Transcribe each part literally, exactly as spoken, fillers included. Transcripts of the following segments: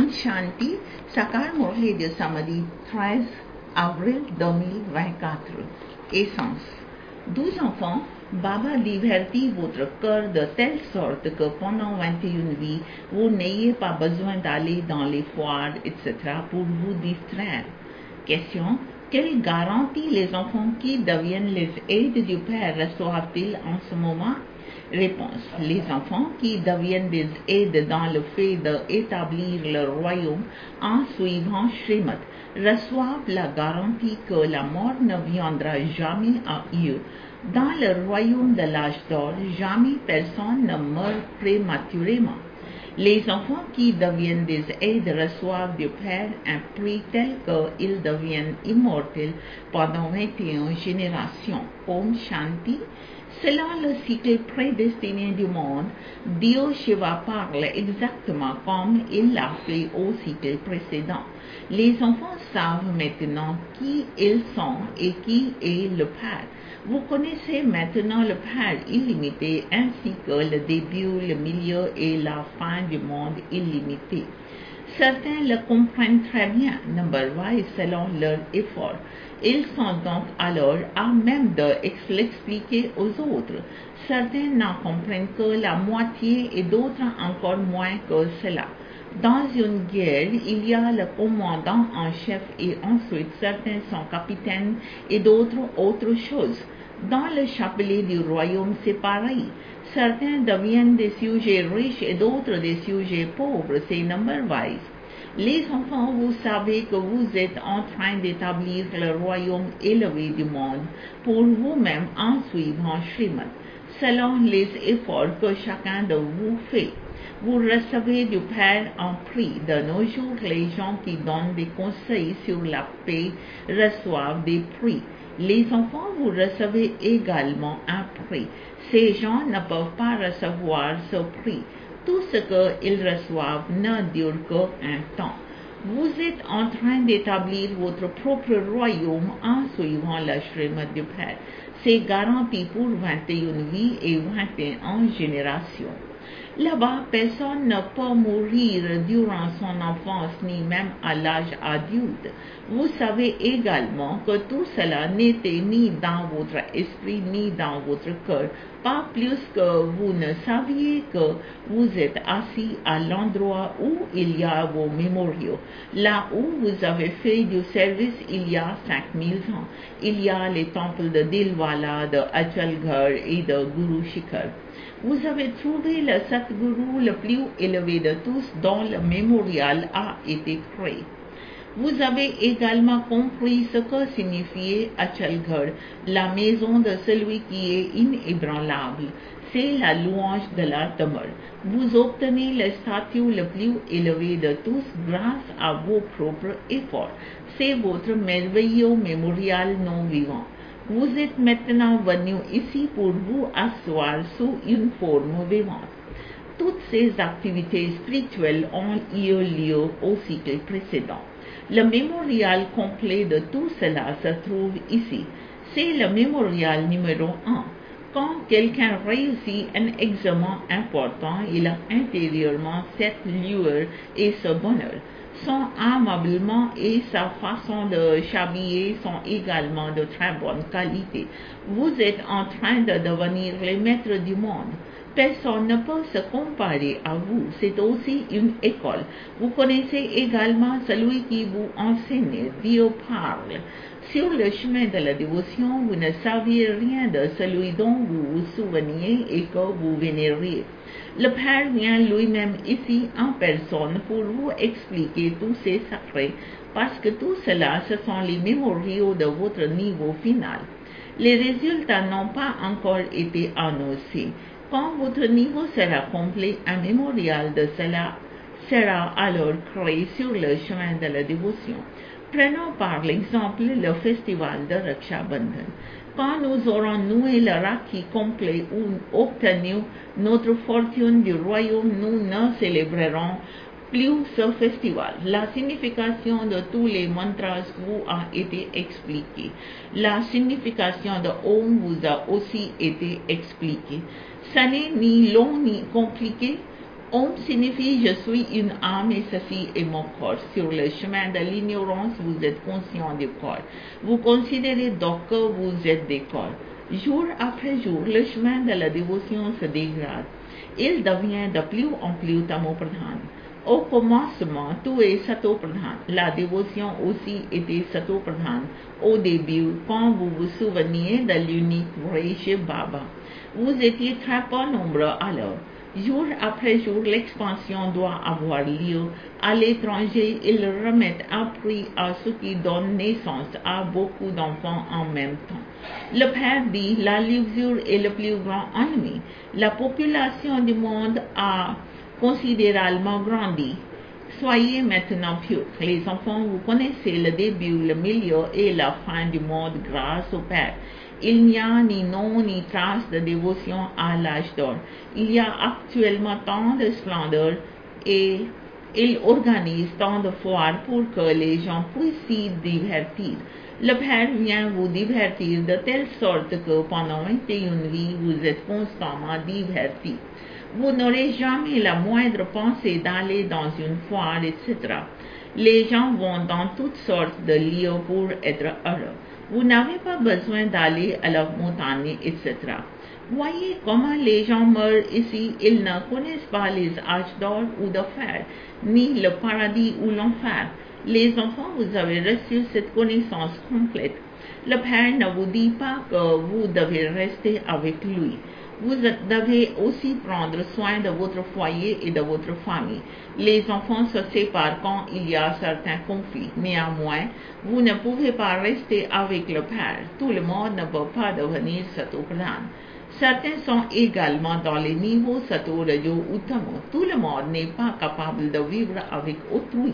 Om Shanti, Sakar Murli de samedi treize avril deux mille vingt-quatre. Essence. Douze enfants, Baba divertit votre cœur de telle sorte que pendant vingt et une vies, vous n'ayez pas besoin d'aller dans les foires, et cetera pour vous distraire. Question. Quelle garantie les enfants qui deviennent les aides du Père reçoivent-ils en ce moment? Réponse. Les enfants qui deviennent des aides dans le fait d'établir le royaume en suivant Srimad reçoivent la garantie que la mort ne viendra jamais à eux. Dans le royaume de l'âge d'or, jamais personne ne meurt prématurément. Les enfants qui deviennent des aides reçoivent du Père un prix tel qu'ils deviennent immortels pendant vingt et une générations. Om Shanti. Selon le cycle prédestiné du monde, Dieu Shiva parle exactement comme il l'a fait au cycle précédent. Les enfants savent maintenant qui ils sont et qui est le Père. Vous connaissez maintenant le Père illimité ainsi que le début, le milieu et la fin du monde illimité. Certains le comprennent très bien, number-wise selon leur effort. Ils sont donc alors à même de l'expliquer aux autres. Certains n'en comprennent que la moitié et d'autres encore moins que cela. Dans une guerre, il y a le commandant en chef et ensuite certains sont capitaines et d'autres autre chose. Dans le chapelet du royaume, c'est pareil. Certains deviennent des sujets riches et d'autres des sujets pauvres, c'est number-wise. Les enfants, vous savez que vous êtes en train d'établir le royaume élevé du monde pour vous-même en suivant Srimad, selon les efforts que chacun de vous fait. Vous recevez du Père en prix. De nos jours, les gens qui donnent des conseils sur la paix reçoivent des prix. Les enfants, vous recevez également un prix. Ces gens ne peuvent pas recevoir ce prix. Tout ce qu'ils reçoivent ne dure qu'un temps. Vous êtes en train d'établir votre propre royaume en suivant la Srimad du Père. C'est garanti pour vingt et une vies et vingt et une générations. Là-bas, personne ne peut mourir durant son enfance ni même à l'âge adulte. Vous savez également que tout cela n'était ni dans votre esprit ni dans votre cœur, pas plus que vous ne saviez que vous êtes assis à l'endroit où il y a vos mémoriaux, là où vous avez fait du service il y a cinq mille ans. Il y a les temples de Dilwala, de Achalgarh et de Guru Shikhar. Vous avez trouvé le Satguru le plus élevé de tous dont le mémorial a été créé. Vous avez également compris ce que signifiait Achalgarh, la maison de celui qui est inébranlable. C'est la louange de la demeure. Vous obtenez le statut le plus élevé de tous grâce à vos propres efforts. C'est votre merveilleux mémorial non vivant. Vous êtes maintenant venu ici pour vous asseoir sous une forme vivante. Toutes ces activités spirituelles ont eu lieu au cycle précédent. Le mémorial complet de tout cela se trouve ici. C'est le mémorial numéro un. Quand quelqu'un réussit un examen important, il a intérieurement cette lueur et ce bonheur. Son ameublement et sa façon de s'habiller sont également de très bonne qualité. Vous êtes en train de devenir les maîtres du monde. Personne ne peut se comparer à vous. C'est aussi une école. Vous connaissez également celui qui vous enseigne. Dieu parle. Sur le chemin de la dévotion, vous ne saviez rien de celui dont vous vous souveniez et que vous vénériez. Le Père vient lui-même ici en personne pour vous expliquer tous ces secrets, parce que tout cela, ce sont les mémoriaux de votre niveau final. Les résultats n'ont pas encore été annoncés. Quand votre niveau sera complet, un mémorial de cela sera alors créé sur le chemin de la dévotion. Prenons par l'exemple le festival de Raksha Bandhan. Quand nous aurons noué le Rakhi complet ou obtenu notre fortune du royaume, nous ne célébrerons plus ce festival. La signification de tous les mantras vous a été expliquée. La signification de Om vous a aussi été expliquée. Ça n'est ni long ni compliqué. Om signifie je suis une âme et ceci est mon corps. Sur le chemin de l'ignorance, vous êtes conscient du corps. Vous considérez donc que vous êtes des corps. Jour après jour, le chemin de la dévotion se dégrade. Il devient de plus en plus tamopradhan. Au commencement, tout est satopradhan. La dévotion aussi était satopradhan. Au début, quand vous vous souveniez de l'unique vrai Shiv Baba, vous étiez très peu nombreux alors. Jour après jour, l'expansion doit avoir lieu. À l'étranger, ils remettent un prix à ceux qui donnent naissance à beaucoup d'enfants en même temps. Le Père dit, la luxure est le plus grand ennemi. La population du monde a considérablement grandi. Soyez maintenant purs. Les enfants, vous connaissez le début, le milieu et la fin du monde grâce au Père. Il n'y a ni nom ni trace de dévotion à l'âge d'or. Il y a actuellement tant de splendeur et il organise tant de foires pour que les gens puissent s'y divertir. Le Père vient vous divertir de telle sorte que pendant vingt et une vies, vous êtes constamment divertis. Vous n'aurez jamais la moindre pensée d'aller dans une foire, et cetera. Les gens vont dans toutes sortes de lieux pour être heureux. Vous n'avez pas besoin d'aller à la montagne, et cetera. Voyez comment les gens meurent ici. Ils ne connaissent pas les âges d'or ou de fer, ni le paradis ou l'enfer. Les enfants, vous avez reçu cette connaissance complète. Le Père ne vous dit pas que vous devez rester avec lui. Vous devez aussi prendre soin de votre foyer et de votre famille. Les enfants se séparent quand il y a certains conflits. Néanmoins, vous ne pouvez pas rester avec le Père. Tout le monde ne peut pas devenir satopradhan. Certains sont également dans les niveaux sato, rajo ou tamo. Tout le monde n'est pas capable de vivre avec autrui.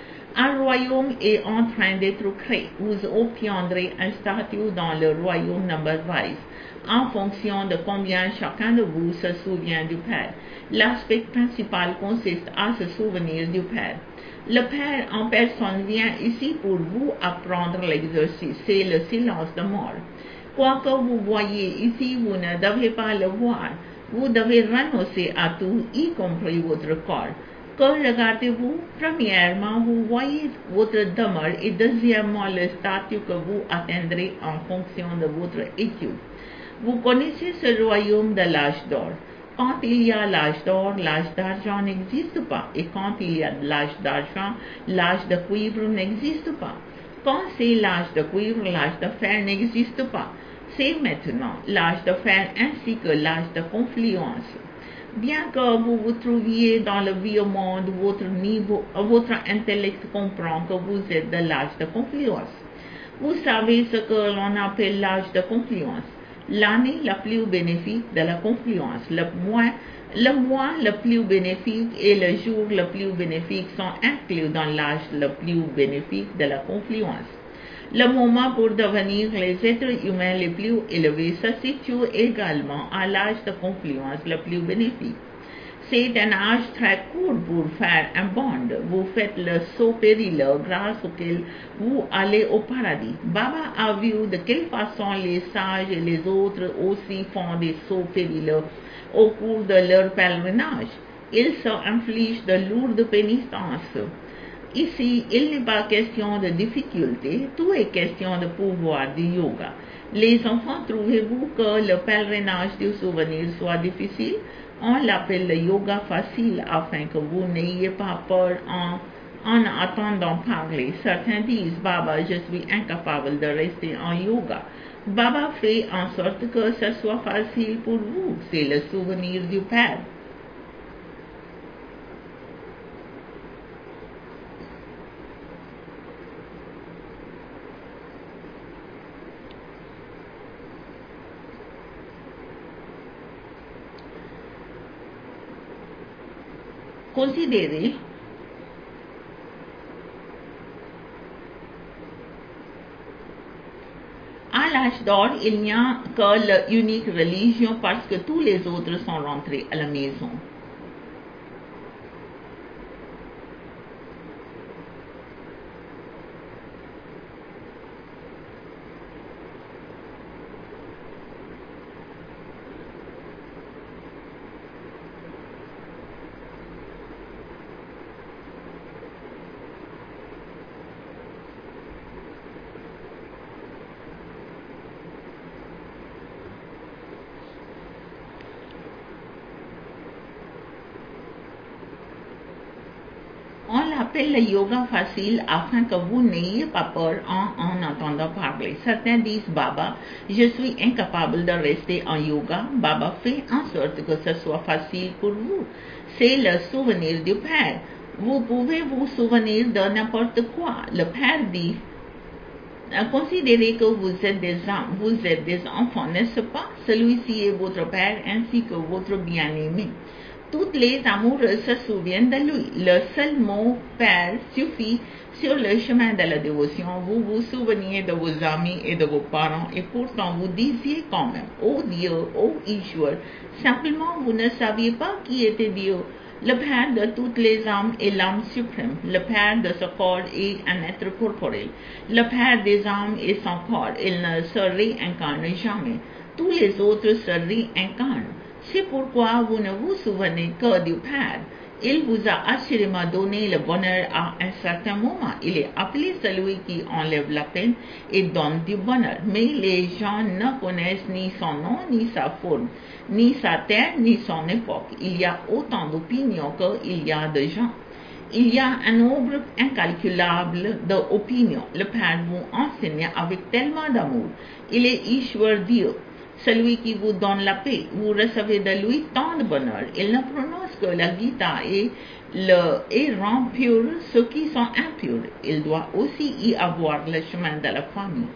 Un royaume est en train d'être créé. Vous obtiendrez un statut dans le royaume number-wise, en fonction de combien chacun de vous se souvient du Père. L'aspect principal consiste à se souvenir du Père. Le Père en personne vient ici pour vous apprendre l'exercice. C'est le silence de mort. Quoi que vous voyez ici, vous ne devez pas le voir. Vous devez renoncer à tout, y compris votre corps. Que regardez-vous? Premièrement, vous voyez votre demeure et deuxièmement le statut que vous atteindrez en fonction de votre étude. Vous connaissez ce royaume de l'âge d'or. Quand il y a l'âge d'or, l'âge d'argent n'existe pas. Et quand il y a l'âge d'argent, l'âge de cuivre n'existe pas. Quand c'est l'âge de cuivre, l'âge de fer n'existe pas. C'est maintenant l'âge de fer ainsi que l'âge de confluence. Bien que vous vous trouviez dans le vieux monde, votre niveau, votre intellect comprend que vous êtes de l'âge de confluence. Vous savez ce que l'on appelle l'âge de confluence. L'année la plus bénéfique de la confluence, le mois, le mois le plus bénéfique et le jour le plus bénéfique sont inclus dans l'âge le plus bénéfique de la confluence. Le moment pour devenir les êtres humains les plus élevés se situe également à l'âge de confluence le plus bénéfique. C'est un âge très court pour faire un bond. Vous faites le saut périlleux grâce auquel vous allez au paradis. Baba a vu de quelle façon les sages et les autres aussi font des sauts périlleux au cours de leur pèlerinage. Ils se infligent de lourdes pénitences. Ici, il n'est pas question de difficulté, tout est question de pouvoir du yoga. Les enfants, trouvez-vous que le pèlerinage du souvenir soit difficile? On l'appelle le yoga facile afin que vous n'ayez pas peur en, en attendant parler. Certains disent, Baba, je suis incapable de rester en yoga. Baba fait en sorte que ce soit facile pour vous. C'est le souvenir du Père. Considérez à l'âge d'or, il n'y a que l'unique religion parce que tous les autres sont rentrés à la maison. On l'appelle le yoga facile afin que vous n'ayez pas peur en en entendant parler. Certains disent Baba, je suis incapable de rester en yoga. Baba fait en sorte que ce soit facile pour vous. C'est le souvenir du Père. Vous pouvez vous souvenir de n'importe quoi. Le Père dit, considérez que vous êtes des âmes, vous êtes des enfants, n'est-ce pas? Celui-ci est votre Père ainsi que votre bien-aimé. Toutes les amoureuses se souviennent de lui. Le seul mot Père suffit sur le chemin de la dévotion. Vous vous souveniez de vos amis et de vos parents et pourtant vous disiez quand même, oh Dieu, oh Ishwar. Simplement vous ne saviez pas qui était Dieu. Le Père de toutes les âmes est l'âme suprême. Le Père de ce corps est un être corporel. Le Père des âmes est son corps. Il ne se réincarne jamais. Tous les autres se réincarnent. C'est pourquoi vous ne vous souvenez que du Père. Il vous a assurément donné le bonheur à un certain moment. Il est appelé celui qui enlève la peine et donne du bonheur. Mais les gens ne connaissent ni son nom, ni sa forme, ni sa terre, ni son époque. Il y a autant d'opinions qu'il y a de gens. Il y a un nombre incalculable d'opinions. Le Père vous enseigne avec tellement d'amour. Il est Ishwar Dieu, celui qui vous donne la paix. Vous recevez de lui tant de bonheur. Il ne prononce que la Gita et, le, et rend pur ceux qui sont impurs. Il doit aussi y avoir le chemin de la famille.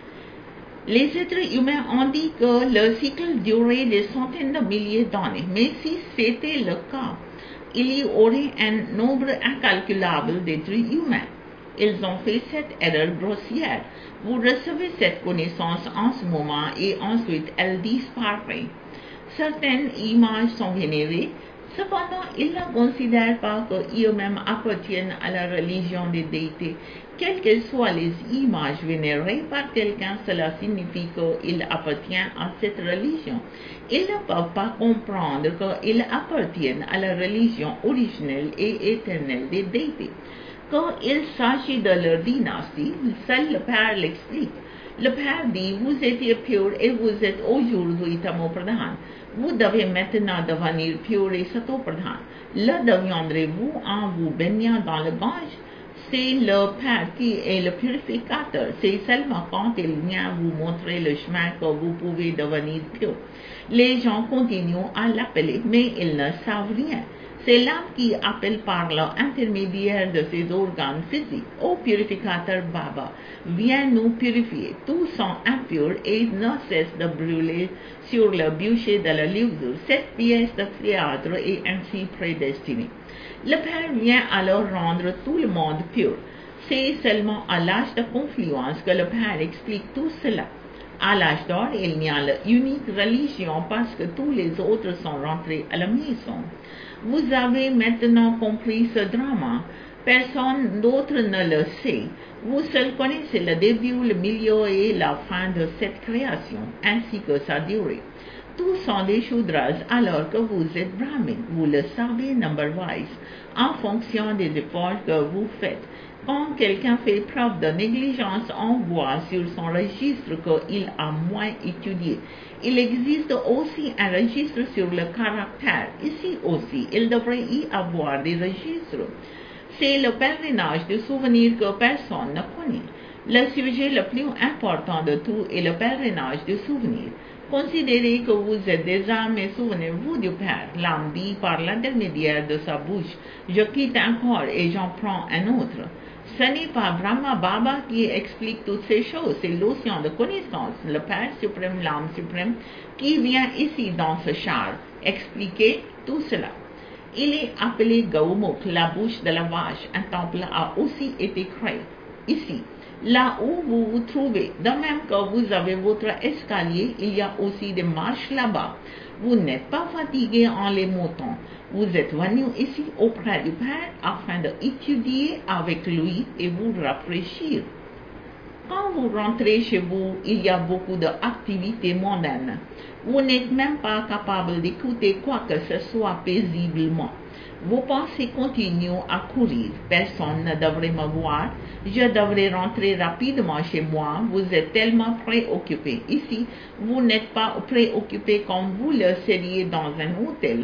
Les êtres humains ont dit que le cycle durait des centaines de milliers d'années. Mais si c'était le cas, il y aurait un nombre incalculable d'êtres humains. Ils ont fait cette erreur grossière. Vous recevez cette connaissance en ce moment et ensuite elle disparaît. Certaines images sont vénérées, cependant ils ne considèrent pas qu'eux-mêmes appartiennent à la religion des déités. Quelles que soient les images vénérées par quelqu'un, cela signifie qu'il appartient à cette religion. Ils ne peuvent pas comprendre qu'ils appartiennent à la religion originelle et éternelle des déités. Quand il s'agit de leur dynastie, seul le Père l'explique. Le Père dit, vous étiez pur et vous êtes aujourd'hui Tamopradhan. Vous devez maintenant devenir pur et Satopradhan. Le deviendrez-vous en vous baignant dans le Gange? C'est le Père qui est le purificateur. C'est seulement quand il vient vous montrer le chemin que vous pouvez devenir pur. Les gens continuent à l'appeler, mais ils ne savent rien. C'est l'âme qui appelle par l'intermédiaire de ses organes physiques. Ô purificateur Baba, viens nous purifier. Tous sont impurs et ne cessent de brûler sur le bûcher de la livre. Cette pièce de théâtre est ainsi prédestinée. Le Père vient alors rendre tout le monde pur. C'est seulement à l'âge de confluence que le Père explique tout cela. À l'âge d'or, il y a l'unique religion parce que tous les autres sont rentrés à la maison. Vous avez maintenant compris ce drama. Personne d'autre ne le sait. Vous seul connaissez le début, le milieu et la fin de cette création, ainsi que sa durée. Tous sont des Shudras alors que vous êtes Brahmin. Vous le savez number-wise, en fonction des efforts que vous faites. Quand quelqu'un fait preuve de négligence, on voit sur son registre qu'il a moins étudié. Il existe aussi un registre sur le caractère. Ici aussi, il devrait y avoir des registres. C'est le pèlerinage de souvenirs que personne ne connaît. Le sujet le plus important de tout est le pèlerinage de souvenirs. Considérez que vous êtes des âmes et souvenez-vous du Père. L'âme dit par l'intermédiaire de sa bouche, je quitte un corps et j'en prends un autre. Ce n'est pas Brahma Baba qui explique toutes ces choses, c'est l'océan de connaissance, le Père suprême, l'âme suprême, qui vient ici dans ce char expliquer tout cela. Il est appelé Gaumukh, la bouche de la vache. Un temple a aussi été créé ici. Là où vous vous trouvez, de même que vous avez votre escalier, il y a aussi des marches là-bas. Vous n'êtes pas fatigué en les montant. Vous êtes venu ici auprès du Père afin d'étudier avec lui et vous rafraîchir. Quand vous rentrez chez vous, il y a beaucoup d'activités mondaines. Vous n'êtes même pas capable d'écouter quoi que ce soit paisiblement. Vos pensées continuent à courir. Personne ne devrait me voir. Je devrais rentrer rapidement chez moi. Vous êtes tellement préoccupé. Ici, vous n'êtes pas préoccupé comme vous le seriez dans un hôtel.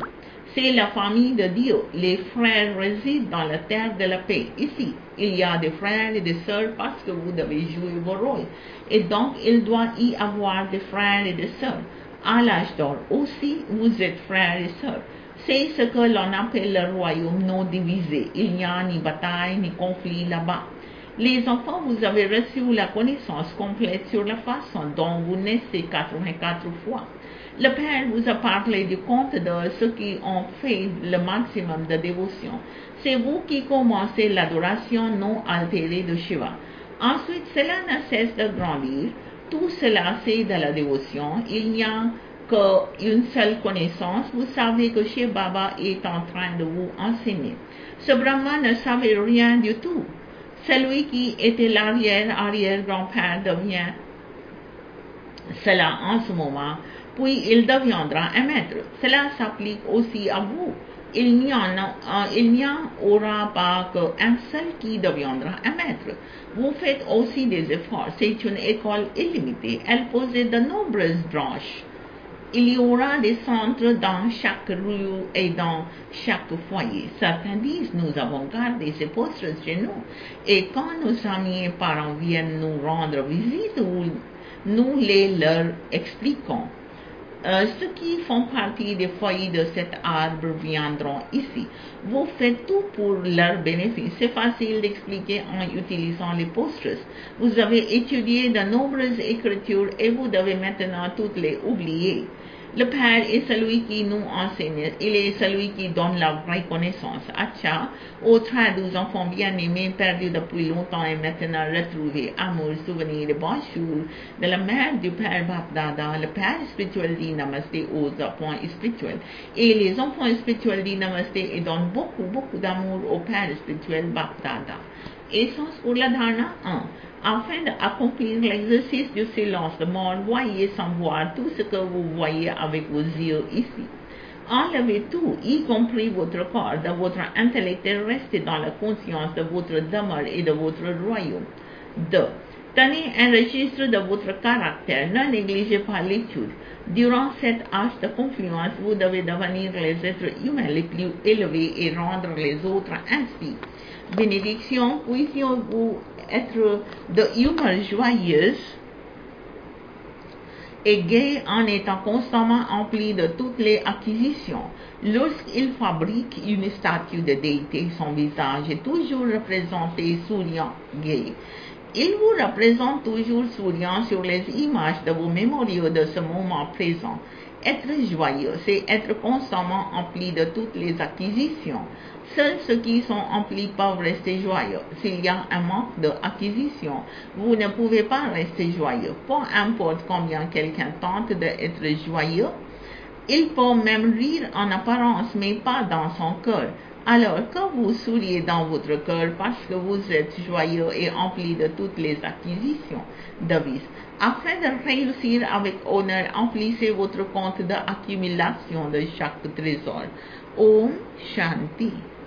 C'est la famille de Dieu. Les frères résident dans la terre de la paix. Ici, il y a des frères et des sœurs parce que vous devez jouer vos rôles. Et donc, il doit y avoir des frères et des sœurs. À l'âge d'or aussi, vous êtes frères et sœurs. C'est ce que l'on appelle le royaume non divisé. Il n'y a ni bataille ni conflit là-bas. Les enfants, vous avez reçu la connaissance complète sur la façon dont vous naissez quatre-vingt-quatre fois. Le Père vous a parlé du compte de ceux qui ont fait le maximum de dévotion. C'est vous qui commencez l'adoration non altérée de Shiva. Ensuite, cela ne cesse de grandir. Tout cela, c'est de la dévotion. Il n'y a qu'une seule connaissance. Vous savez que Shiv Baba est en train de vous enseigner. Ce Brahma ne savait rien du tout. Celui qui était l'arrière-arrière-grand-père devient cela en ce moment, puis il deviendra un maître. Cela s'applique aussi à vous. Il n'y en, a, il n'y en aura pas qu'un seul qui deviendra un maître. Vous faites aussi des efforts. C'est une école illimitée. Elle possède de nombreuses branches. Il y aura des centres dans chaque rue et dans chaque foyer. Certains disent, nous avons gardé ces postes chez nous. Et quand nos amis et parents viennent nous rendre visite, nous les leur expliquons. Euh, ceux qui font partie des foyers de cet arbre viendront ici. Vous faites tout pour leur bénéfice. C'est facile d'expliquer en utilisant les posters. Vous avez étudié de nombreuses écritures et vous devez maintenant toutes les oublier. Le Père est celui qui nous enseigne. Il est celui qui donne la vraie connaissance. Acha, aux treize enfants bien-aimés, perdus depuis longtemps et maintenant retrouvés, amour, souvenir et bonjour de la mère du Père Bapdada. Le Père spirituel dit Namasté aux enfants spirituels. Et les enfants spirituels disent Namasté et donnent beaucoup, beaucoup d'amour au Père spirituel Bapdada. Essence pour la dharana un. Afin d'accomplir l'exercice du silence de mort, voyez sans voir tout ce que vous voyez avec vos yeux ici. Enlevez tout, y compris votre corps, de votre intellect et restez dans la conscience de votre demeure et de votre royaume. deux. Tenez un registre de votre caractère, ne négligez pas l'étude. Durant cette âge de confluence, vous devez devenir les êtres humains les plus élevés et rendre les autres ainsi. Bénédiction, puissiez-vous être de humeur joyeuse et gai en étant constamment empli de toutes les acquisitions. Lorsqu'il fabrique une statue de déité, son visage est toujours représenté souriant, gai. Il vous représente toujours souriant sur les images de vos mémoriaux de ce moment présent. Être joyeux, c'est être constamment empli de toutes les acquisitions. Seuls ceux qui sont emplis peuvent rester joyeux. S'il y a un manque d'acquisition, vous ne pouvez pas rester joyeux. Peu importe combien quelqu'un tente d'être joyeux, il peut même rire en apparence, mais pas dans son cœur. Alors, quand vous souriez dans votre cœur parce que vous êtes joyeux et empli de toutes les acquisitions, devise. Afin de réussir avec honneur, emplissez votre compte d'accumulation de chaque trésor. Om Shanti.